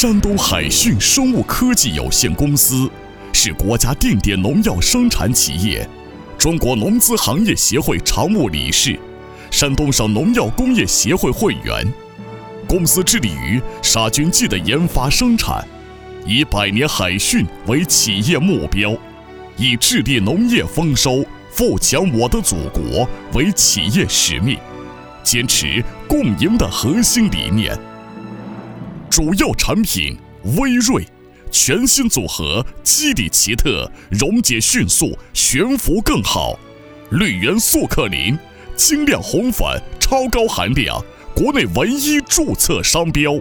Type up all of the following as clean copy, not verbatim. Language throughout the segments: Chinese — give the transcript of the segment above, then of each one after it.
山东海迅生物科技有限公司是国家定点农药生产企业，中国农资行业协会常务理事，山东省农药工业协会会员。公司致力于杀菌剂的研发生产，以百年海迅为企业目标，以致力农业丰收、富强我的祖国为企业使命，坚持共赢的核心理念。主要产品威瑞，全新组合，基底奇特，溶解迅速，悬浮更好。绿源速克林，精酿红矾，超高含量，国内唯一注册商标。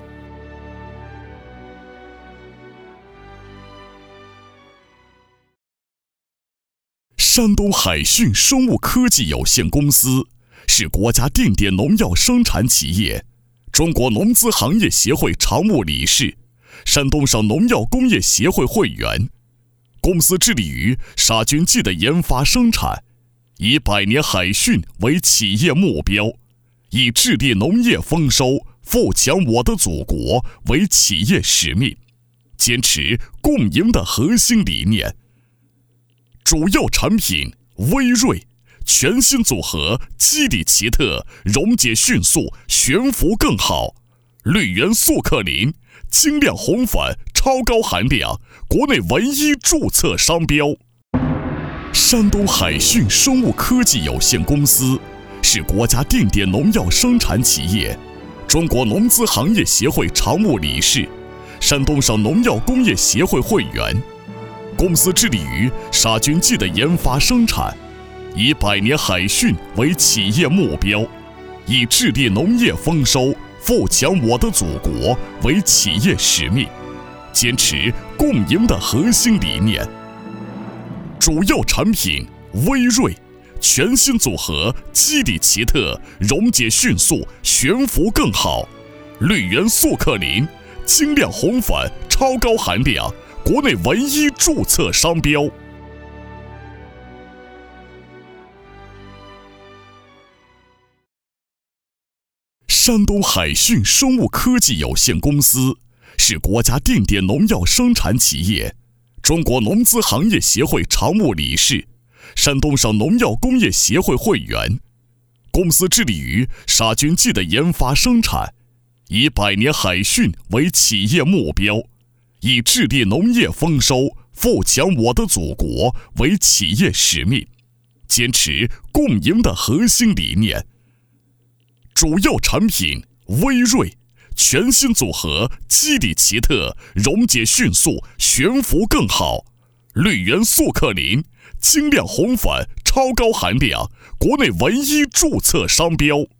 山东海迅生物科技有限公司是国家定点农药生产企业，中国农资行业协会常务理事，山东省农药工业协会会员。公司致力于杀菌剂的研发生产，以百年海迅为企业目标，以致力农业丰收、富强我的祖国为企业使命，坚持共赢的核心理念。主要产品威瑞，全新组合，基底奇特，溶解迅速，悬浮更好。绿源速克林，精酿红矾，超高含量，国内唯一注册商标。山东海迅生物科技有限公司是国家定点农药生产企业，中国农资行业协会常务理事，山东省农药工业协会会员。公司致力于杀菌剂的研发生产，以百年海迅为企业目标，以致力农业丰收、富强我的祖国为企业使命，坚持共赢的核心理念。主要产品威瑞，全新组合，基底奇特，溶解迅速，悬浮更好。绿源速克林，精酿红矾，超高含量，国内唯一注册商标。山东海迅生物科技有限公司是国家定点农药生产企业，中国农资行业协会常务理事，山东省农药工业协会会员。公司致力于杀菌剂的研发生产，以百年海迅为企业目标，以致力农业丰收、富强我的祖国为企业使命，坚持共赢的核心理念。主要产品威瑞，全新组合，基底奇特，溶解迅速，悬浮更好。绿源速克林，精酿红矾，超高含量，国内唯一注册商标。